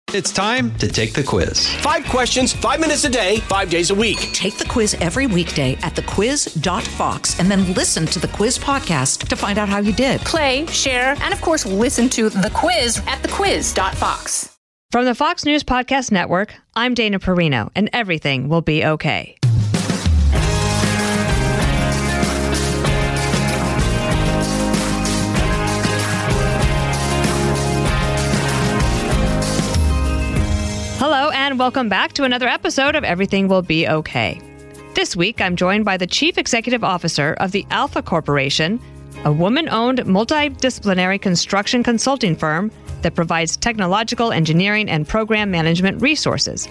It's time to take the quiz. 5 questions, 5 minutes a day, 5 days a week. Take the quiz every weekday at thequiz.fox and then listen to the quiz podcast to find out how you did. Play, share, and of course, listen to The Quiz at thequiz.fox. From the Fox News Podcast Network, I'm Dana Perino, and everything will be okay. Hello, and welcome back to another episode of Everything Will Be Okay. This week, I'm joined by the Chief Executive Officer of the Alpha Corporation, a woman-owned multidisciplinary construction consulting firm that provides technological engineering and program management resources.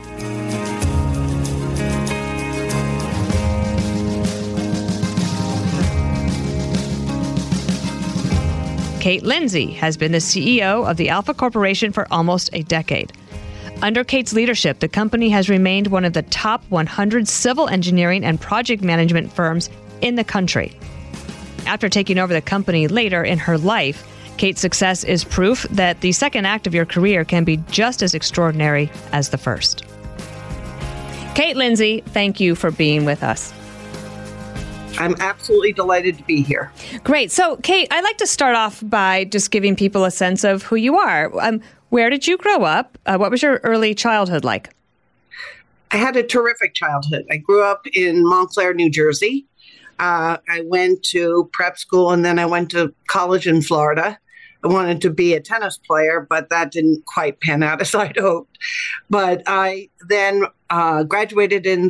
Kate Lindsay has been the CEO of the Alpha Corporation for almost a decade. Under Kate's leadership, the company has remained one of the top 100 civil engineering and project management firms in the country. After taking over the company later in her life, Kate's success is proof that the second act of your career can be just as extraordinary as the first. Kate Lindsay, thank you for being with us. I'm absolutely delighted to be here. Great. So, Kate, I'd like to start off by just giving people a sense of who you are. Where did you grow up? What was your early childhood like? I had a terrific childhood. I grew up in Montclair, New Jersey. I went to prep school and then I went to college in Florida. I wanted to be a tennis player, but that didn't quite pan out as I'd hoped. But I then graduated in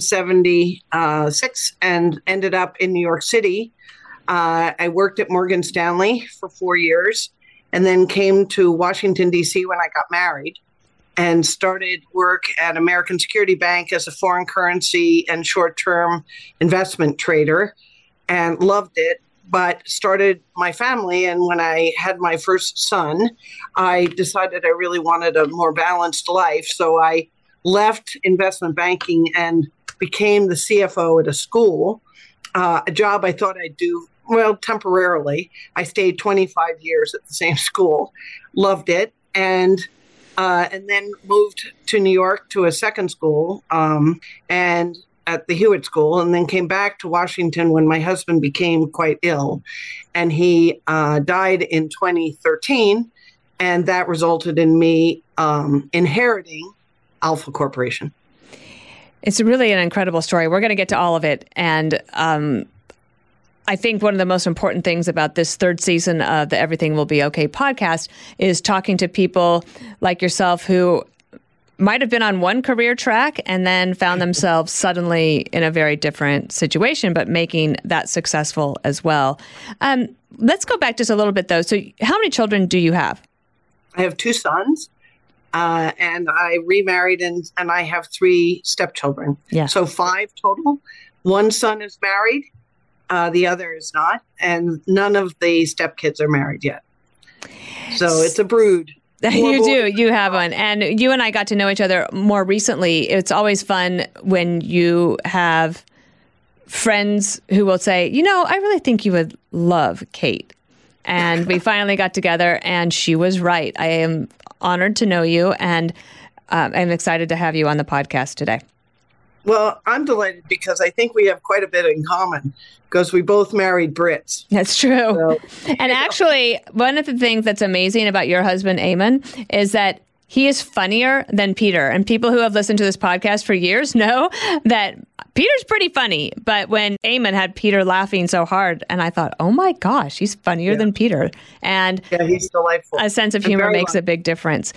76 and ended up in New York City. I worked at Morgan Stanley for 4 years. And then came to Washington, D.C. when I got married and started work at American Security Bank as a foreign currency and short-term investment trader and loved it, but started my family. And when I had my first son, I decided I really wanted a more balanced life. So I left investment banking and became the CFO at a school, a job I thought I'd do well, temporarily. I stayed 25 years at the same school, loved it, and then moved to New York to a second school and at the Hewitt School, and then came back to Washington when my husband became quite ill, and he died in 2013, and that resulted in me inheriting Alpha Corporation. It's really an incredible story. We're going to get to all of it, and I think one of the most important things about this third season of the Everything Will Be Okay podcast is talking to people like yourself who might have been on one career track and then found themselves suddenly in a very different situation, but making that successful as well. Let's go back just a little bit, though. So how many children do you have? I have 2 sons, and I remarried, and I have 3 stepchildren. Yeah. So 5 total. 1 son is married. The other is not, and none of the stepkids are married yet. So it's a brood. You do. You have one. And you and I got to know each other more recently. It's always fun when you have friends who will say, I really think you would love Kate. And we finally got together, and she was right. I am honored to know you, and I'm excited to have you on the podcast today. Well, I'm delighted because I think we have quite a bit in common because we both married Brits. That's true. And actually, one of the things that's amazing about your husband, Eamon, is that he is funnier than Peter. And people who have listened to this podcast for years know that Peter's pretty funny. But when Eamon had Peter laughing so hard, and I thought, oh my gosh, he's funnier than Peter. And he's delightful. A sense of humor makes a big difference.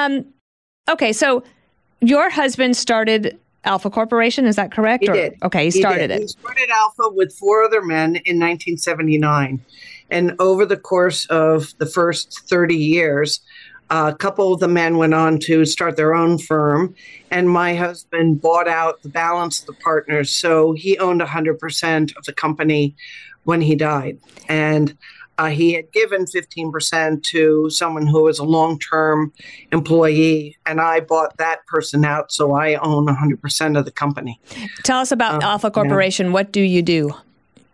Okay, so your husband started Alpha Corporation, is that correct? He did. Okay, he started it. He started Alpha with 4 other men in 1979. And over the course of the first 30 years, a couple of the men went on to start their own firm. And my husband bought out the balance of the partners. So he owned 100% of the company when he died. And he had given 15% to someone who was a long-term employee, and I bought that person out, so I own 100% of the company. Tell us about Alpha Corporation. What do you do?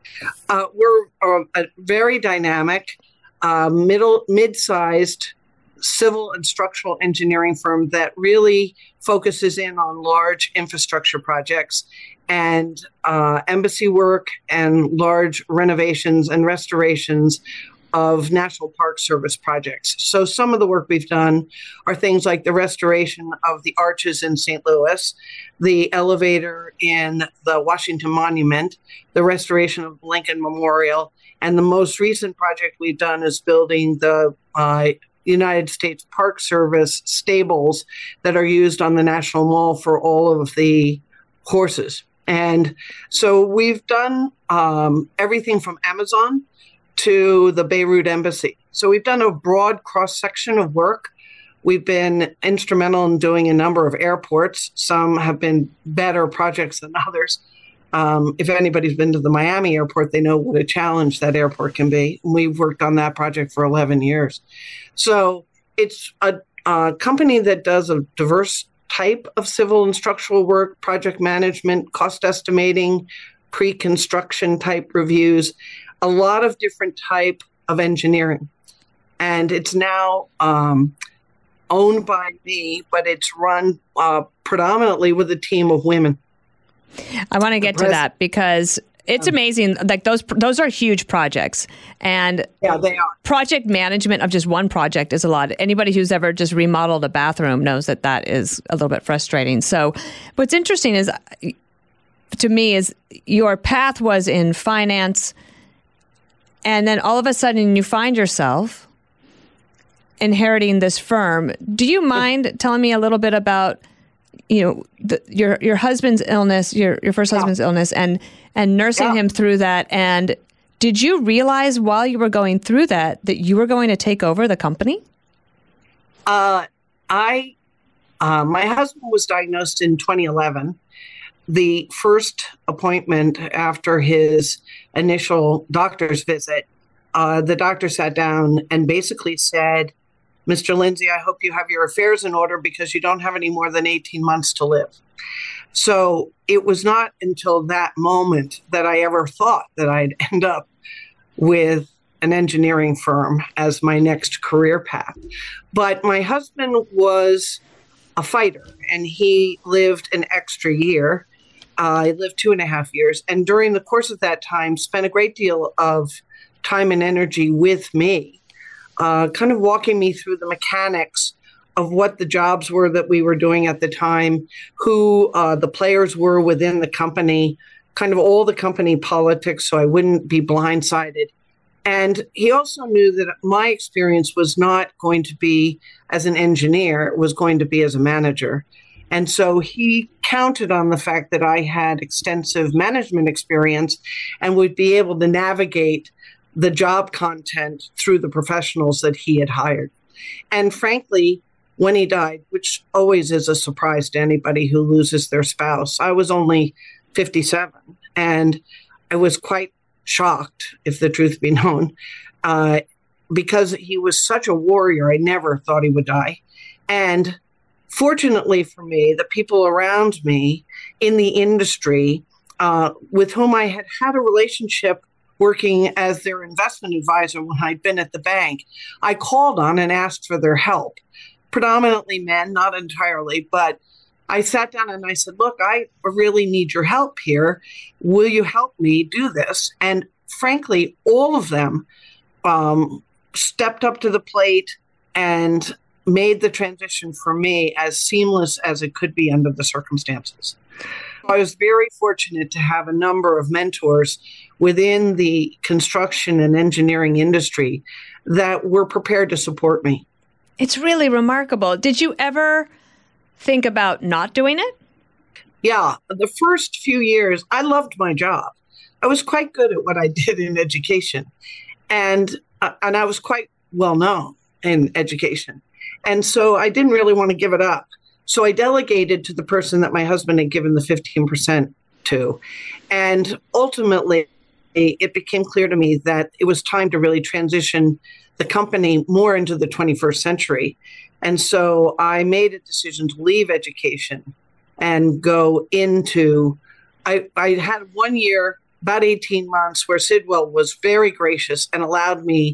We're a very dynamic, mid-sized civil and structural engineering firm that really focuses in on large infrastructure projects and embassy work and large renovations and restorations of National Park Service projects. So some of the work we've done are things like the restoration of the arches in St. Louis, the elevator in the Washington Monument, the restoration of Lincoln Memorial, and the most recent project we've done is building the United States Park Service stables that are used on the National Mall for all of the horses. And so we've done everything from Amazon to the Beirut Embassy. So we've done a broad cross-section of work. We've been instrumental in doing a number of airports. Some have been better projects than others. If anybody's been to the Miami airport, they know what a challenge that airport can be. We've worked on that project for 11 years. So it's a company that does a diverse type of civil and structural work, project management, cost estimating, pre-construction type reviews, a lot of different type of engineering. And it's now owned by me, but it's run predominantly with a team of women. I want to get to that because it's amazing. Like those are huge projects, and yeah, they are. Project management of just one project is a lot. Anybody who's ever just remodeled a bathroom knows that is a little bit frustrating. So, what's interesting is, to me, is your path was in finance, and then all of a sudden you find yourself inheriting this firm. Do you mind telling me a little bit about, your husband's illness, your first husband's illness, and nursing him through that? And did you realize while you were going through that you were going to take over the company? My husband was diagnosed in 2011. The first appointment after his initial doctor's visit, the doctor sat down and basically said, "Mr. Lindsay, I hope you have your affairs in order because you don't have any more than 18 months to live." So it was not until that moment that I ever thought that I'd end up with an engineering firm as my next career path. But my husband was a fighter, and he lived an extra year. He lived 2.5 years. And during the course of that time, spent a great deal of time and energy with me, kind of walking me through the mechanics of what the jobs were that we were doing at the time, who the players were within the company, kind of all the company politics, so I wouldn't be blindsided. And he also knew that my experience was not going to be as an engineer, it was going to be as a manager. And so he counted on the fact that I had extensive management experience and would be able to navigate the job content through the professionals that he had hired. And frankly, when he died, which always is a surprise to anybody who loses their spouse, I was only 57, and I was quite shocked, if the truth be known, because he was such a warrior. I never thought he would die. And fortunately for me, the people around me in the industry with whom I had had a relationship working as their investment advisor when I'd been at the bank, I called on and asked for their help. Predominantly men, not entirely, but I sat down and I said, "Look, I really need your help here. Will you help me do this?" And frankly, all of them stepped up to the plate and made the transition for me as seamless as it could be under the circumstances. I was very fortunate to have a number of mentors within the construction and engineering industry that were prepared to support me. It's really remarkable. Did you ever think about not doing it? Yeah. The first few years, I loved my job. I was quite good at what I did in education. And I was quite well known in education. And so I didn't really want to give it up. So I delegated to the person that my husband had given the 15% to. And ultimately, it became clear to me that it was time to really transition the company more into the 21st century. And so I made a decision to leave education and go into, I had 1 year, about 18 months, where Sidwell was very gracious and allowed me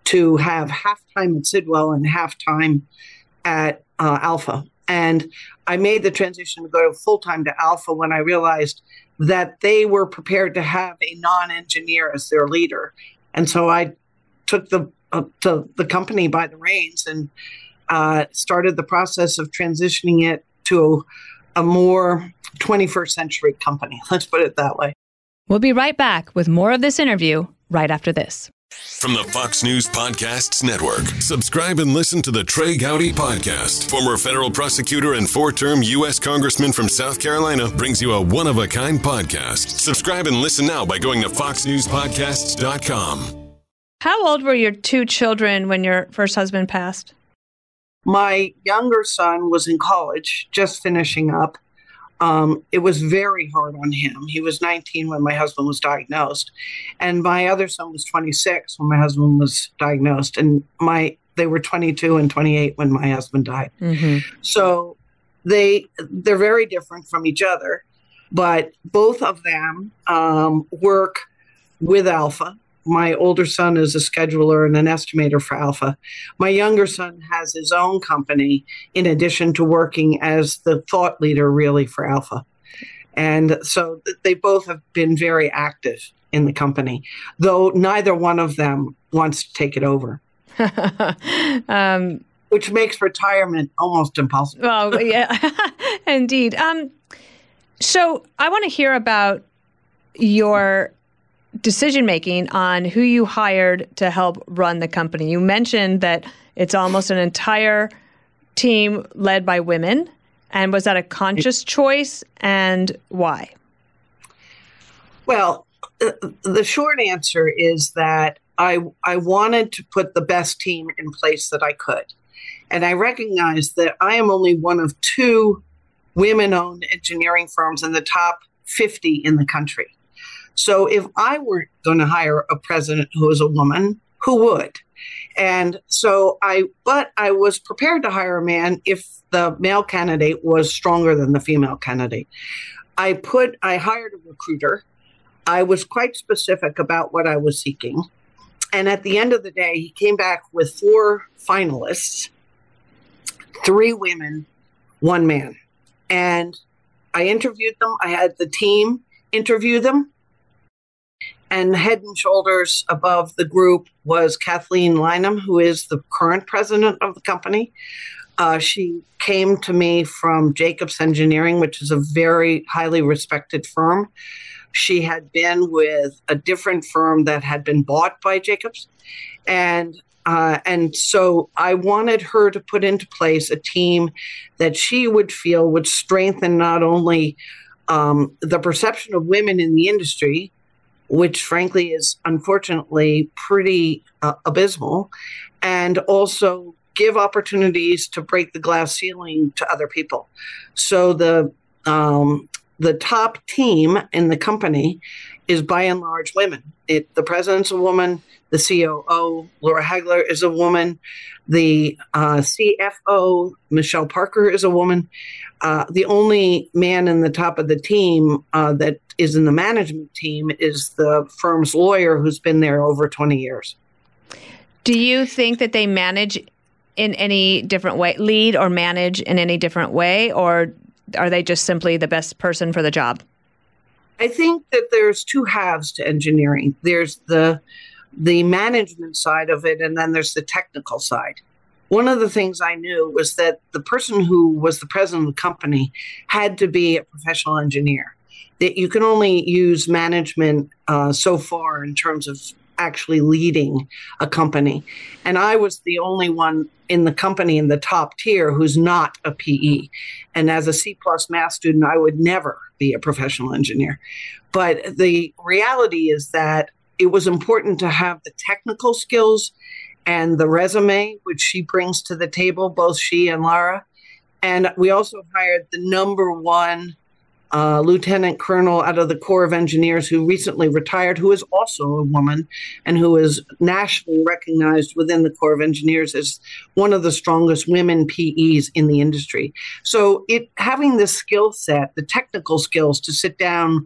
to have half time at Sidwell and half time at Alpha. And I made the transition to go full time to Alpha when I realized that they were prepared to have a non-engineer as their leader. And so I took the company by the reins and started the process of transitioning it to a more 21st century company. Let's put it that way. We'll be right back with more of this interview right after this. From the Fox News Podcasts Network, subscribe and listen to the Trey Gowdy Podcast. Former federal prosecutor and 4-term U.S. Congressman from South Carolina brings you a one-of-a-kind podcast. Subscribe and listen now by going to foxnewspodcasts.com. How old were your 2 children when your first husband passed? My younger son was in college, just finishing up. It was very hard on him. He was 19 when my husband was diagnosed. And my other son was 26 when my husband was diagnosed. And they were 22 and 28 when my husband died. Mm-hmm. So they're very different from each other. But both of them work with Alpha. My older son is a scheduler and an estimator for Alpha. My younger son has his own company in addition to working as the thought leader really for Alpha. And so they both have been very active in the company, though neither one of them wants to take it over, which makes retirement almost impossible. Well, yeah, indeed. So I want to hear about your decision-making on who you hired to help run the company. You mentioned that it's almost an entire team led by women. And was that a conscious choice, and why? Well, the short answer is that I wanted to put the best team in place that I could. And I recognized that I am only one of 2 women-owned engineering firms in the top 50 in the country. So if I were going to hire a president who is a woman, who would? And so I was prepared to hire a man if the male candidate was stronger than the female candidate. I hired a recruiter. I was quite specific about what I was seeking. And at the end of the day, he came back with 4 finalists, 3 women, 1 man. And I interviewed them. I had the team interview them. And head and shoulders above the group was Kathleen Lynham, who is the current president of the company. She came to me from Jacobs Engineering, which is a very highly respected firm. She had been with a different firm that had been bought by Jacobs. And so I wanted her to put into place a team that she would feel would strengthen not only the perception of women in the industry, which frankly is unfortunately pretty abysmal, and also give opportunities to break the glass ceiling to other people. So the top team in the company is by and large women. The president's a woman, the COO, Laura Hagler, is a woman, the CFO, Michelle Parker, is a woman. The only man in the top of the team that is in the management team is the firm's lawyer who's been there over 20 years. Do you think that they manage in any different way, lead or manage in any different way, or are they just simply the best person for the job? I think that there's 2 halves to engineering. There's the management side of it, and then there's the technical side. One of the things I knew was that the person who was the president of the company had to be a professional engineer. That you can only use management so far in terms of actually leading a company. And I was the only one in the company in the top tier who's not a PE. And as a C+ math student, I would never be a professional engineer. But the reality is that it was important to have the technical skills and the resume, which she brings to the table, both she and Lara. And we also hired the number 1 lieutenant colonel out of the Corps of Engineers who recently retired, who is also a woman and who is nationally recognized within the Corps of Engineers as one of the strongest women PEs in the industry. So having this skill set, the technical skills to sit down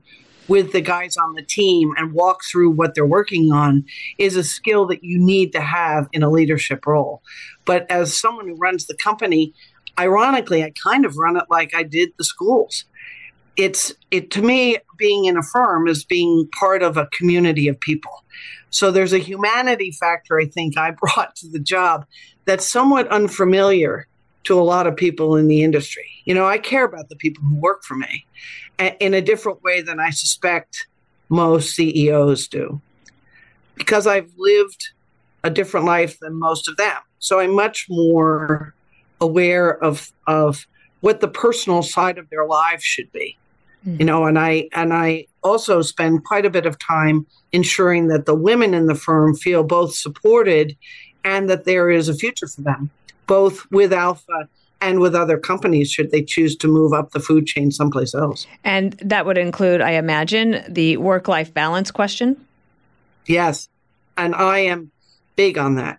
with the guys on the team and walk through what they're working on is a skill that you need to have in a leadership role. But as someone who runs the company, ironically, I kind of run it like I did the schools. To me, being in a firm is being part of a community of people. So there's a humanity factor I think I brought to the job that's somewhat unfamiliar to a lot of people in the industry. I care about the people who work for me in a different way than I suspect most CEOs do, because I've lived a different life than most of them. So I'm much more aware of what the personal side of their lives should be. And I also spend quite a bit of time ensuring that the women in the firm feel both supported and that there is a future for them, both with Alpha and with other companies should they choose to move up the food chain someplace else. And that would include, I imagine, the work-life balance question? Yes, and I am big on that.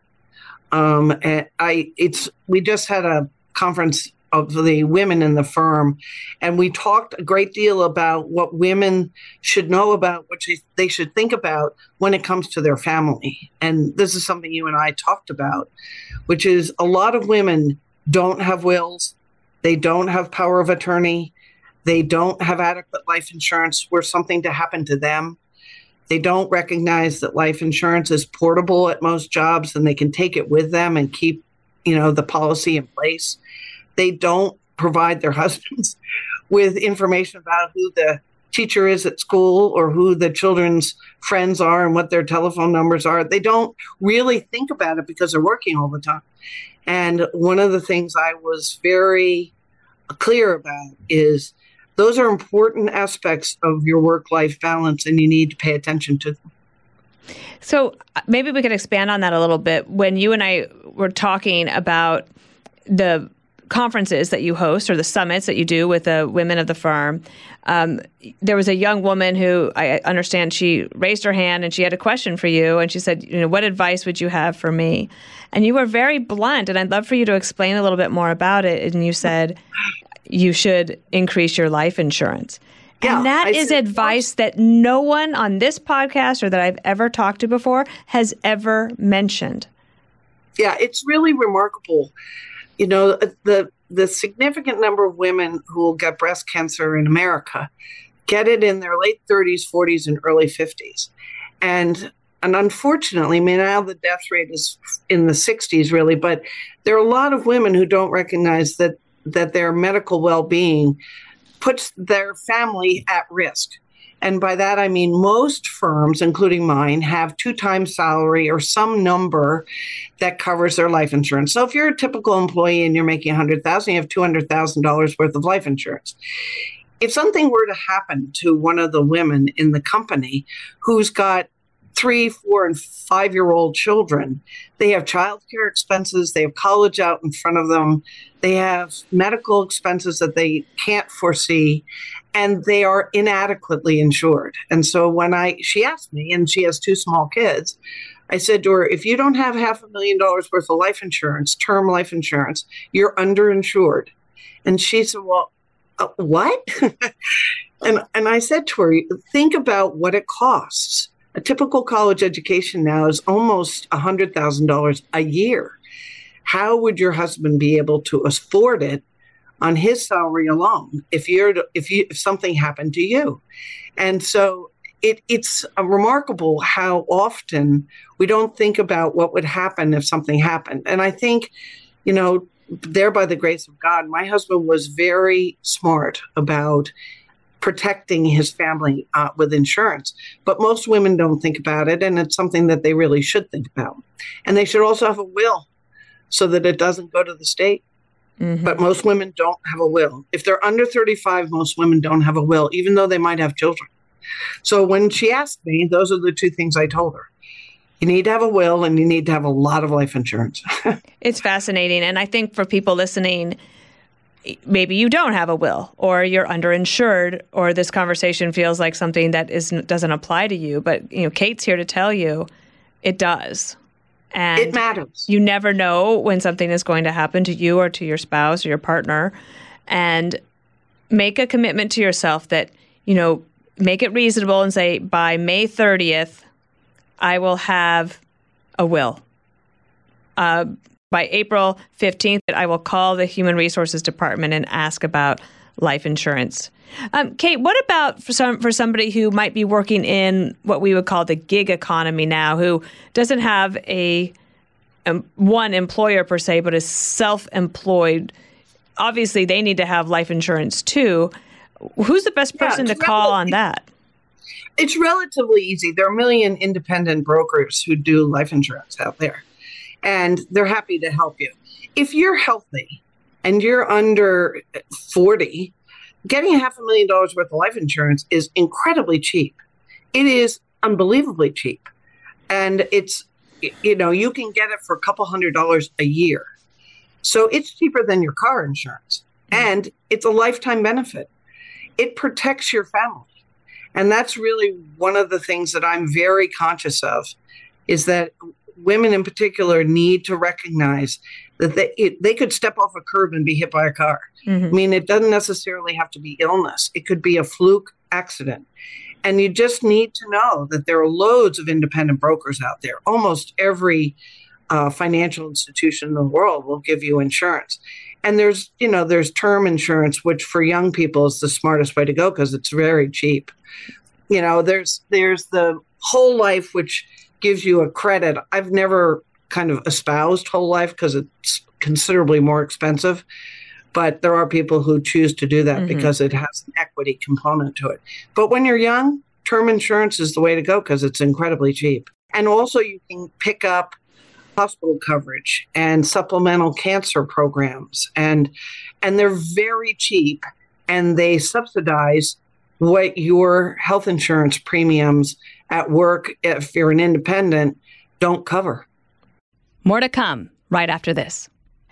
We just had a conference of the women in the firm, and we talked a great deal about what women should know about, what they should think about when it comes to their family. And this is something you and I talked about, which is a lot of women don't have wills, they don't have power of attorney, they don't have adequate life insurance were something to happen to them. They don't recognize that life insurance is portable at most jobs and they can take it with them and keep, the policy in place. They don't provide their husbands with information about who the teacher is at school or who the children's friends are and what their telephone numbers are. They don't really think about it because they're working all the time. And one of the things I was very clear about is those are important aspects of your work-life balance, and you need to pay attention to them. So maybe we could expand on that a little bit. When you and I were talking about the conferences that you host or the summits that you do with the women of the firm, there was a young woman who I understand she raised her hand and she had a question for you. And she said, what advice would you have for me? And you were very blunt. And I'd love for you to explain a little bit more about it. And you said you should increase your life insurance. Yeah, and that is advice that no one on this podcast or that I've ever talked to before has ever mentioned. Yeah, it's really remarkable. The significant number of women who will get breast cancer in America get it in their late 30s, 40s, and early 50s. And unfortunately, now the death rate is in the 60s, really, but there are a lot of women who don't recognize that their medical well-being puts their family at risk. And by that, I mean most firms, including mine, have 2 times salary or some number that covers their life insurance. So if you're a typical employee and you're making $100,000, you have $200,000 worth of life insurance. If something were to happen to one of the women in the company who's got 3, 4, and 5-year-old children, they have childcare expenses, they have college out in front of them, they have medical expenses that they can't foresee, and they are inadequately insured. And so when she asked me, and she has 2 small kids, I said to her, if you don't have $500,000 worth of life insurance, term life insurance, you're underinsured. And she said, well, what? and I said to her, think about what it costs. A typical college education now is almost $100,000 a year. How would your husband be able to afford it on his salary alone if something happened to you? And so it's remarkable how often we don't think about what would happen if something happened. And I think, there by the grace of God, my husband was very smart about protecting his family with insurance. But most women don't think about it, and it's something that they really should think about. And they should also have a will so that it doesn't go to the state. Mm-hmm. But most women don't have a will. If they're under 35, most women don't have a will, even though they might have children. So when she asked me, those are the 2 things I told her. You need to have a will, and you need to have a lot of life insurance. It's fascinating. And I think for people listening, maybe you don't have a will, or you're underinsured, or this conversation feels like something that doesn't apply to you. But Kate's here to tell you it does. And it matters. You never know when something is going to happen to you or to your spouse or your partner. And make a commitment to yourself that, make it reasonable and say, by May 30th, I will have a will. By April 15th, I will call the Human Resources Department and ask about life insurance. Kate, what about for somebody who might be working in what we would call the gig economy now, who doesn't have one employer per se, but is self-employed? Obviously, they need to have life insurance too. Who's the best person to call on that? It's relatively easy. There are a million independent brokers who do life insurance out there, and they're happy to help you. If you're healthy and you're under 40, getting $500,000 worth of life insurance is incredibly cheap. It is unbelievably cheap. And it's, you can get it for a couple $100s a year. So it's cheaper than your car insurance. And it's a lifetime benefit. It protects your family. And that's really one of the things that I'm very conscious of, is that women in particular need to recognize that they could step off a curb and be hit by a car. Mm-hmm. I mean, it doesn't necessarily have to be illness. It could be a fluke accident. And you just need to know that there are loads of independent brokers out there. Almost every financial institution in the world will give you insurance. And there's term insurance, which for young people is the smartest way to go because it's very cheap. There's the whole life, which gives you a credit. I've never kind of espoused whole life because it's considerably more expensive. But there are people who choose to do that because it has an equity component to it. But when you're young, term insurance is the way to go because it's incredibly cheap. And also you can pick up hospital coverage and supplemental cancer programs. And they're very cheap, and they subsidize what your health insurance premiums at work, if you're an independent, don't cover. More to come right after this.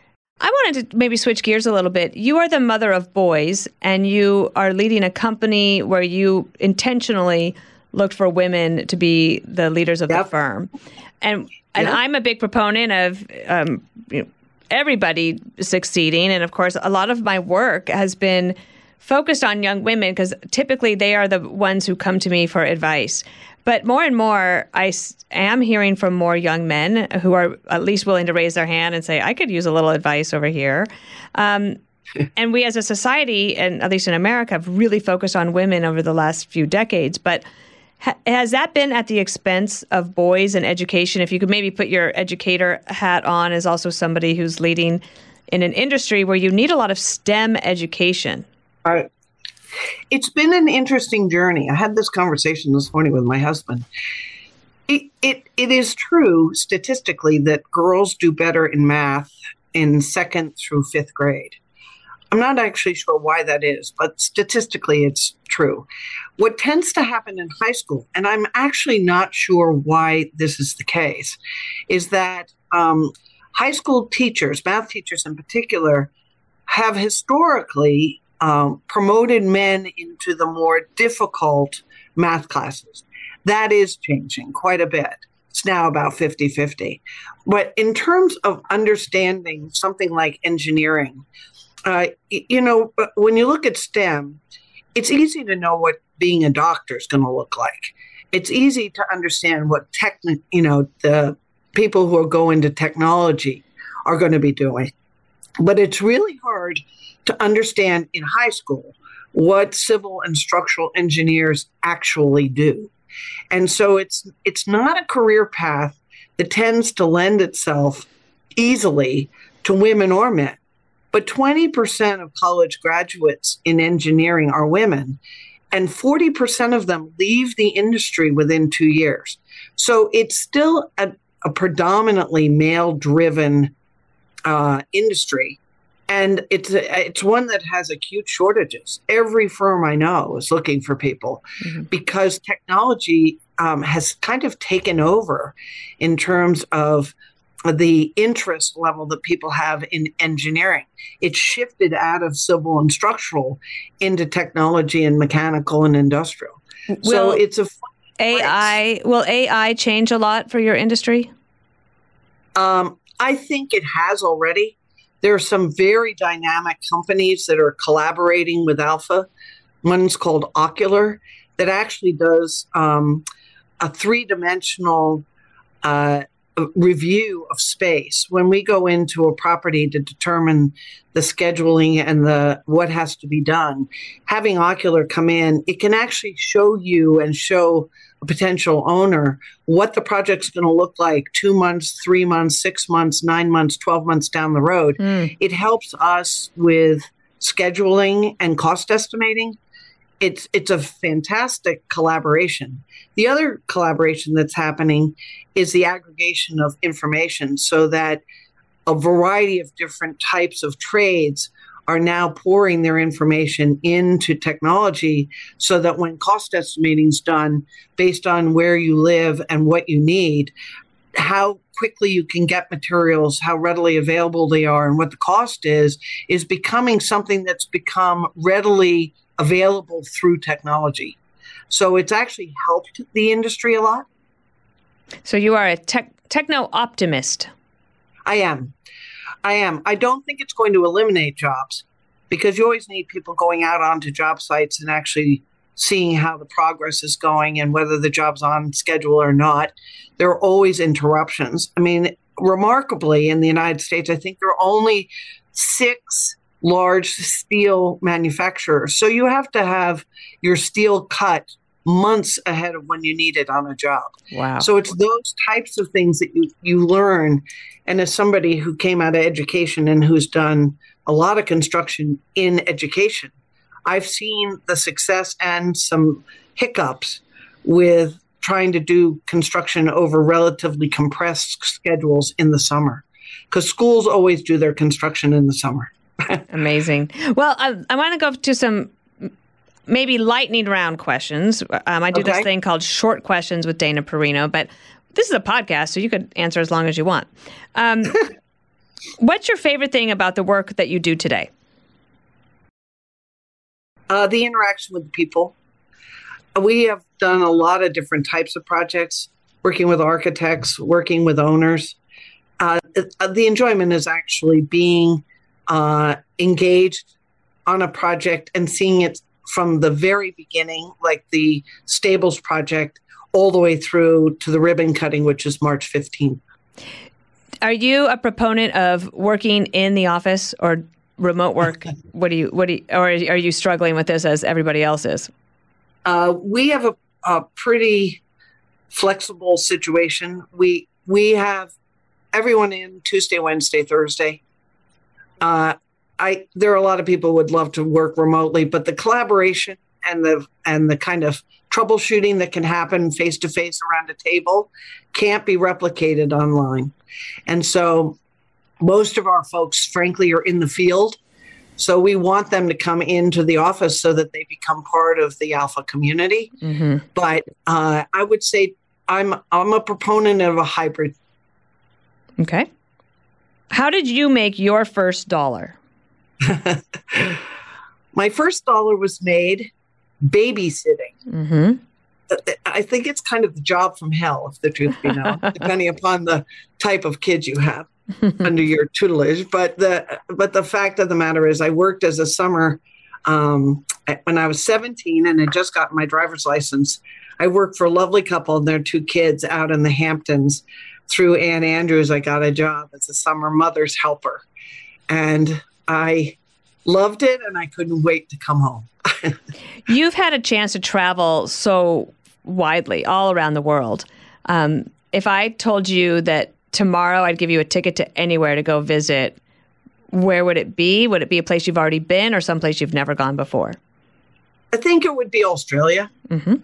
I wanted to maybe switch gears a little bit. You are the mother of boys, and you are leading a company where you intentionally looked for women to be the leaders of the firm. And I'm a big proponent of everybody succeeding. And of course, a lot of my work has been focused on young women because typically they are the ones who come to me for advice. But more and more, I am hearing from more young men who are at least willing to raise their hand and say, I could use a little advice over here. And we as a society, and at least in America, have really focused on women over the last few decades. But has that been at the expense of boys and education? If you could maybe put your educator hat on as also somebody who's leading in an industry where you need a lot of STEM education. It's been an interesting journey. I had this conversation this morning with my husband. It is true statistically that girls do better in math in 2nd through 5th grade. I'm not actually sure why that is, but statistically it's true. What tends to happen in high school, and I'm actually not sure why this is the case, is that high school teachers, math teachers in particular, have historically promoted men into the more difficult math classes. That is changing quite a bit. It's now about 50-50. But in terms of understanding something like engineering, when you look at STEM, it's easy to know what being a doctor is going to look like. It's easy to understand what the people who are going to technology are going to be doing. But it's really hard to understand in high school what civil and structural engineers actually do. And so it's not a career path that tends to lend itself easily to women or men. But 20% of college graduates in engineering are women, and 40% of them leave the industry within 2 years. So it's still a predominantly male-driven industry. And it's one that has acute shortages. Every firm I know is looking for people because technology has kind of taken over in terms of the interest level that people have in engineering. It's shifted out of civil and structural into technology and mechanical and industrial. So it's a AI. Will AI change a lot for your industry? I think it has already. There are some very dynamic companies that are collaborating with Alpha. One's called Ocular. that actually does a three-dimensional review of space. When we go into a property to determine the scheduling and what has to be done, having Ocular come in, it can actually show you and show a potential owner what the project's going to look like 2 months, 3 months, 6 months, 9 months, 12 months down the road. It helps us with scheduling and cost estimating. It's a fantastic collaboration. The other collaboration that's happening is the aggregation of information, so that a variety of different types of trades are now pouring their information into technology, so that when cost estimating is done based on where you live and what you need, how quickly you can get materials, how readily available they are, and what the cost is becoming something that's become readily available through technology. So it's actually helped the industry a lot. So you are a techno-optimist. I am. I don't think it's going to eliminate jobs, because you always need people going out onto job sites and actually seeing how the progress is going and whether the job's on schedule or not. There are always interruptions. I mean, remarkably, in the United States, I think there are only 6 large steel manufacturers. So you have to have your steel cut months ahead of when you need it on a job. Wow. So it's those types of things that you learn. And as somebody who came out of education and who's done a lot of construction in education, I've seen the success and some hiccups with trying to do construction over relatively compressed schedules in the summer, because schools always do their construction in the summer. Amazing. Well, I want to go to some maybe lightning round questions. I do this thing called Short Questions with Dana Perino, but this is a podcast, so you could answer as long as you want. What's your favorite thing about the work that you do today? The interaction with the people. We have done a lot of different types of projects, working with architects, working with owners. The enjoyment is actually being engaged on a project and seeing it from the very beginning, like the Stables project, all the way through to the ribbon cutting, which is March 15th. Are you a proponent of working in the office or remote work? Or are you struggling with this as everybody else is? We have a pretty flexible situation. We have everyone in Tuesday, Wednesday, Thursday. There are a lot of people who would love to work remotely, but the collaboration and the kind of troubleshooting that can happen face to face around a table can't be replicated online. And so most of our folks, frankly, are in the field. So we want them to come into the office so that they become part of the Alpha community. Mm-hmm. But I would say I'm a proponent of a hybrid. Okay. How did you make your first dollar? My first dollar was made babysitting. Mm-hmm. I think it's kind of the job from hell, if the truth be known, depending upon the type of kids you have under your tutelage. But the fact of the matter is, I worked as a summer when I was 17 and had just gotten my driver's license. I worked for a lovely couple and their 2 kids out in the Hamptons. Through Ann Andrews, I got a job as a summer mother's helper. And I loved it, and I couldn't wait to come home. You've had a chance to travel so widely, all around the world. If I told you that tomorrow I'd give you a ticket to anywhere to go visit, where would it be? Would it be a place you've already been or someplace you've never gone before? I think it would be Australia. Mm-hmm.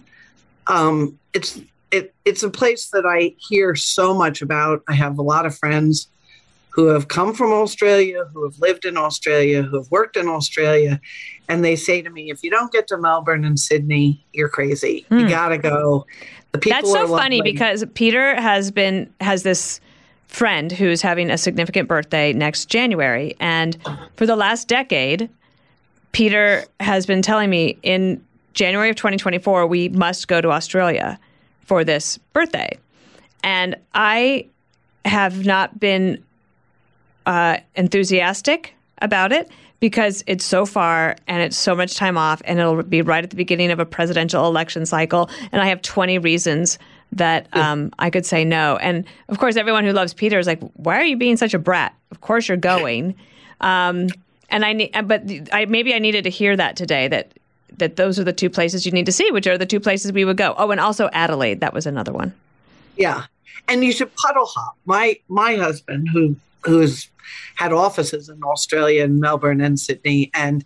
It's a place that I hear so much about. I have a lot of friends who have come from Australia, who have lived in Australia, who have worked in Australia. And they say to me, if you don't get to Melbourne and Sydney, you're crazy. You got to go. The people That's so funny lovely. Because Peter has this friend who's having a significant birthday next January. And for the last decade, Peter has been telling me in January of 2024, we must go to Australia for this birthday. And I have not been enthusiastic about it because it's so far and it's so much time off, and it'll be right at the beginning of a presidential election cycle. And I have 20 reasons that I could say no. And of course, everyone who loves Peter is like, why are you being such a brat? Of course you're going. Maybe I needed to hear that today, that those are the two places you need to see, which are the two places we would go. Oh, and also Adelaide. That was another one. Yeah. And you should puddle hop. My husband, who's had offices in Australia and Melbourne and Sydney and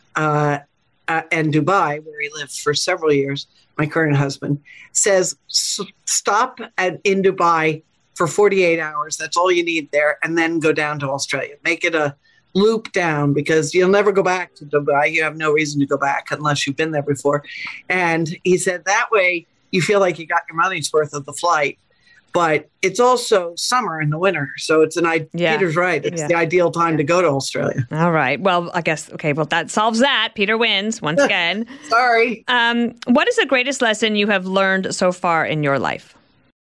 Dubai, where he lived for several years, my current husband, says stop in Dubai for 48 hours. That's all you need there. And then go down to Australia. Make it a loop down, because you'll never go back to Dubai. You have no reason to go back unless you've been there before. And he said that way you feel like you got your money's worth of the flight. But it's also summer in the winter. So it's Peter's right. It's the ideal time to go to Australia. All right. Well, I guess, okay, well, that solves that. Peter wins once again. Sorry. What is the greatest lesson you have learned so far in your life?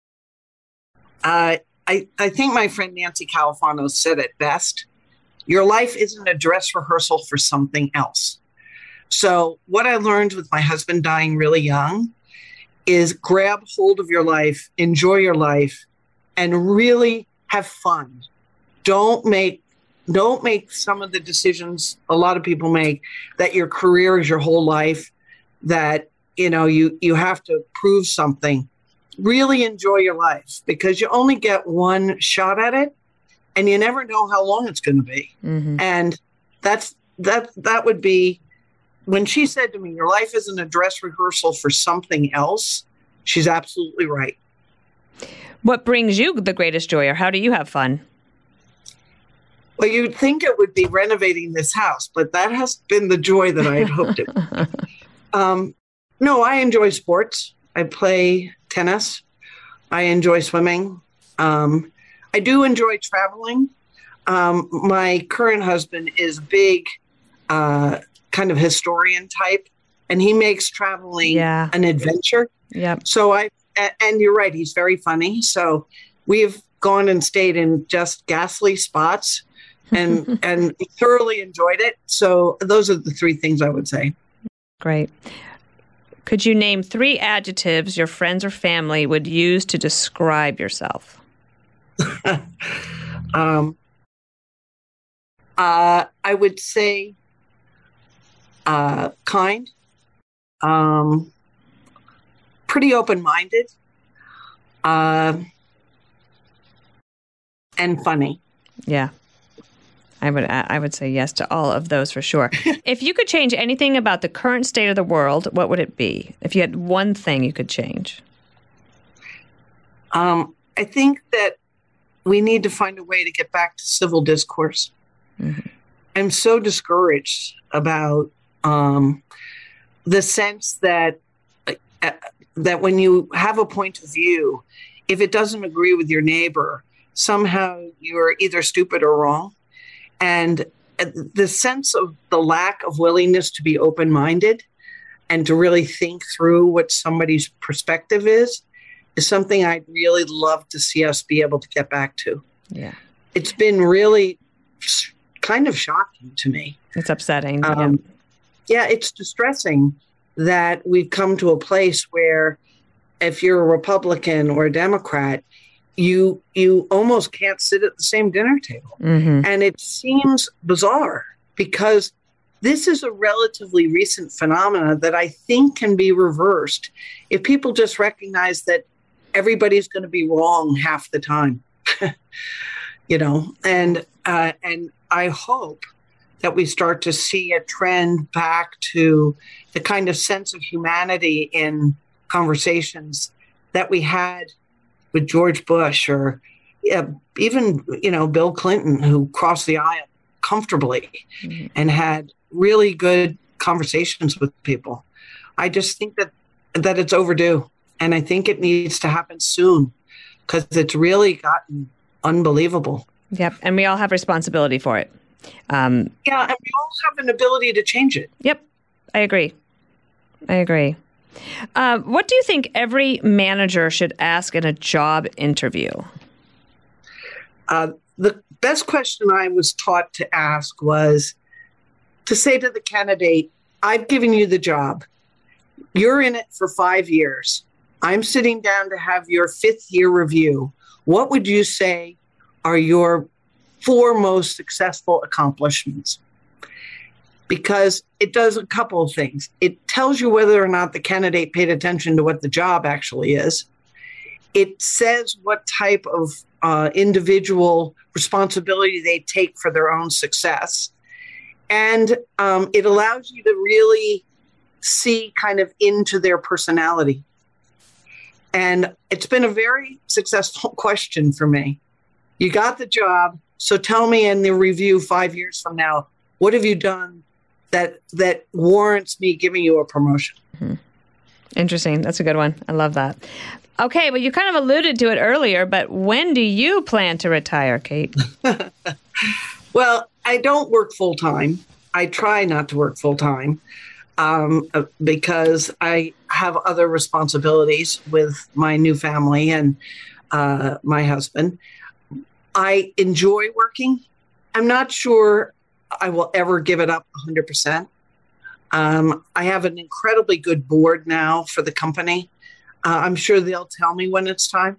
I think my friend Nancy Califano said it best. Your life isn't a dress rehearsal for something else. So what I learned with my husband dying really young is grab hold of your life, enjoy your life, and really have fun. Don't make some of the decisions a lot of people make, that your career is your whole life, that you have to prove something. Really enjoy your life, because you only get one shot at it, and you never know how long it's going to be. Mm-hmm. And that would be, when she said to me, your life isn't a dress rehearsal for something else, she's absolutely right. What brings you the greatest joy, or how do you have fun? Well, you'd think it would be renovating this house, but that has been the joy that I had hoped it would. No, I enjoy sports. I play tennis. I enjoy swimming. I do enjoy traveling. My current husband is big kind of historian type, and he makes traveling an adventure. Yeah. So and you're right, he's very funny. So we've gone and stayed in just ghastly spots and thoroughly enjoyed it. So those are the three things I would say. Great. Could you name 3 adjectives your friends or family would use to describe yourself? I would say kind, pretty open-minded, and funny. Yeah. I would say yes to all of those for sure. If you could change anything about the current state of the world, what would it be? If you had one thing you could change? I think that we need to find a way to get back to civil discourse. Mm-hmm. I'm so discouraged about the sense that when you have a point of view, if it doesn't agree with your neighbor, somehow you're either stupid or wrong. And the sense of the lack of willingness to be open-minded and to really think through what somebody's perspective is something I'd really love to see us be able to get back to. Yeah. It's been really kind of shocking to me. It's upsetting. Yeah, it's distressing that we've come to a place where if you're a Republican or a Democrat, you almost can't sit at the same dinner table. Mm-hmm. And it seems bizarre because this is a relatively recent phenomenon that I think can be reversed if people just recognize that everybody's going to be wrong half the time, and I hope that we start to see a trend back to the kind of sense of humanity in conversations that we had with George Bush or even, Bill Clinton, who crossed the aisle comfortably and had really good conversations with people. I just think that it's overdue. And I think it needs to happen soon because it's really gotten unbelievable. Yep. And we all have responsibility for it. And we all have an ability to change it. Yep. I agree. What do you think every manager should ask in a job interview? the best question I was taught to ask was to say to the candidate, I've given you the job. You're in it for 5 years. I'm sitting down to have your 5th year review. What would you say are your 4 most successful accomplishments? Because it does a couple of things. It tells you whether or not the candidate paid attention to what the job actually is. It says what type of individual responsibility they take for their own success. And it allows you to really see kind of into their personality. And it's been a very successful question for me. You got the job, so tell me in the review 5 years from now, what have you done that warrants me giving you a promotion? Mm-hmm. Interesting. That's a good one. I love that. Okay, well, you kind of alluded to it earlier, but when do you plan to retire, Kate? Well, I don't work full time. I try not to work full time because I have other responsibilities with my new family and my husband. I enjoy working. I'm not sure I will ever give it up 100%. I have an incredibly good board now for the company. I'm sure they'll tell me when it's time.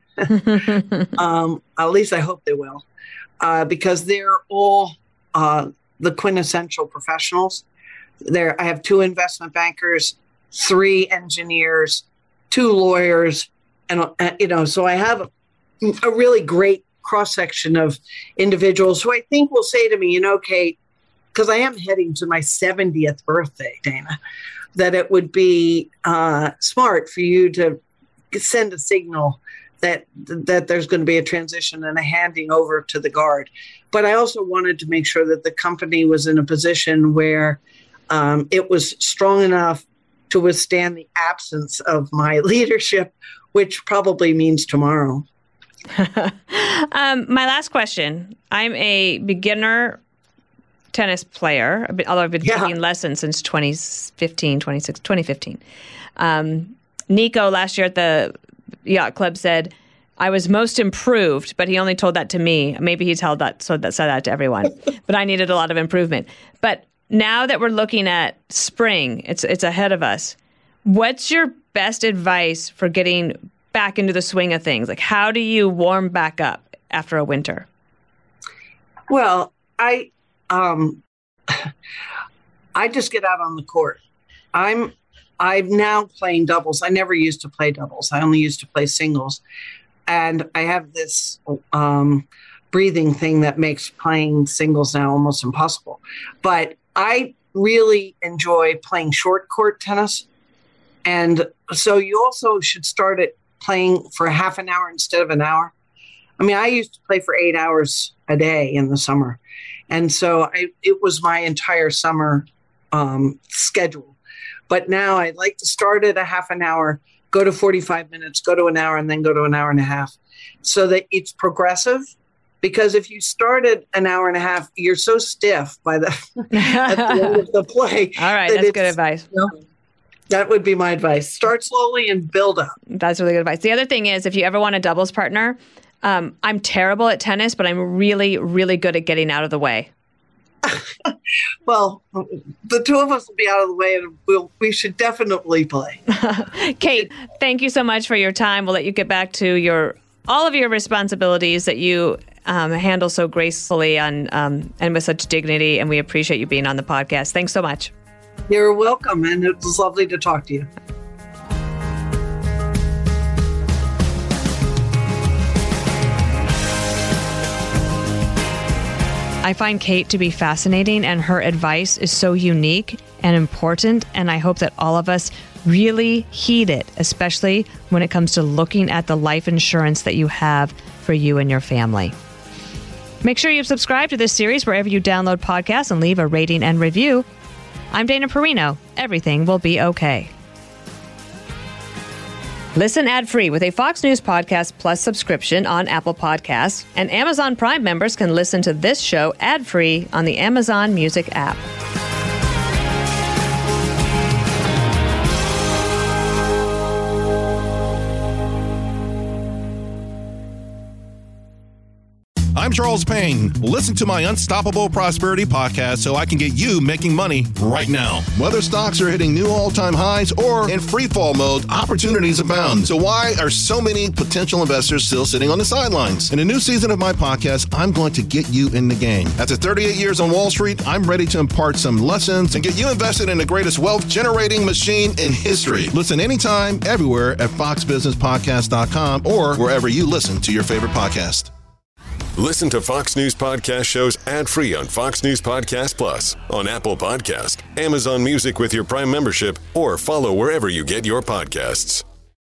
At least I hope they will, because they're all the quintessential professionals. I have 2 investment bankers, 3 engineers, 2 lawyers, and so I have a really great cross-section of individuals who I think will say to me, Kate, because I am heading to my 70th birthday, Dana, that it would be smart for you to send a signal that there's going to be a transition and a handing over to the guard. But I also wanted to make sure that the company was in a position where it was strong enough to withstand the absence of my leadership, which probably means tomorrow. My last question. I'm a beginner tennis player, although I've been taking lessons since 2015. Nico last year at the yacht club said I was most improved, but he only told that to me. Maybe he's said that to everyone, but I needed a lot of improvement. But now that we're looking at spring, it's ahead of us. What's your best advice for getting back into the swing of things? Like, how do you warm back up after a winter? Well, I just get out on the court. I'm now playing doubles. I never used to play doubles. I only used to play singles. And I have this breathing thing that makes playing singles now almost impossible. But I really enjoy playing short court tennis. And so you also should start at playing for half an hour instead of an hour. I mean, I used to play for 8 hours a day in the summer. And so it was my entire summer schedule. But now I like to start at a half an hour, go to 45 minutes, go to an hour, and then go to an hour and a half, so that it's progressive. Because if you start at an hour and a half, you're so stiff by at the end of the play. All right, that's good advice. That would be my advice. Start slowly and build up. That's really good advice. The other thing is, if you ever want a doubles partner, I'm terrible at tennis, but I'm really, really good at getting out of the way. Well, the 2 of us will be out of the way, and we should definitely play. Kate, thank you so much for your time. We'll let you get back to all of your responsibilities that you handle so gracefully and with such dignity, and we appreciate you being on the podcast. Thanks so much. You're welcome, and it was lovely to talk to you. I find Kate to be fascinating, and her advice is so unique and important, and I hope that all of us really heed it, especially when it comes to looking at the life insurance that you have for you and your family. Make sure you subscribe to this series wherever you download podcasts and leave a rating and review. I'm Dana Perino. Everything will be okay. Listen ad-free with a Fox News Podcast Plus subscription on Apple Podcasts, and Amazon Prime members can listen to this show ad-free on the Amazon Music app. I'm Charles Payne. Listen to my Unstoppable Prosperity podcast so I can get you making money right now. Whether stocks are hitting new all-time highs or in free fall mode, opportunities abound. So why are so many potential investors still sitting on the sidelines? In a new season of my podcast, I'm going to get you in the game. After 38 years on Wall Street, I'm ready to impart some lessons and get you invested in the greatest wealth-generating machine in history. Listen anytime, everywhere at foxbusinesspodcast.com or wherever you listen to your favorite podcast. Listen to Fox News Podcast shows ad-free on Fox News Podcast Plus, on Apple Podcast, Amazon Music with your Prime membership, or follow wherever you get your podcasts.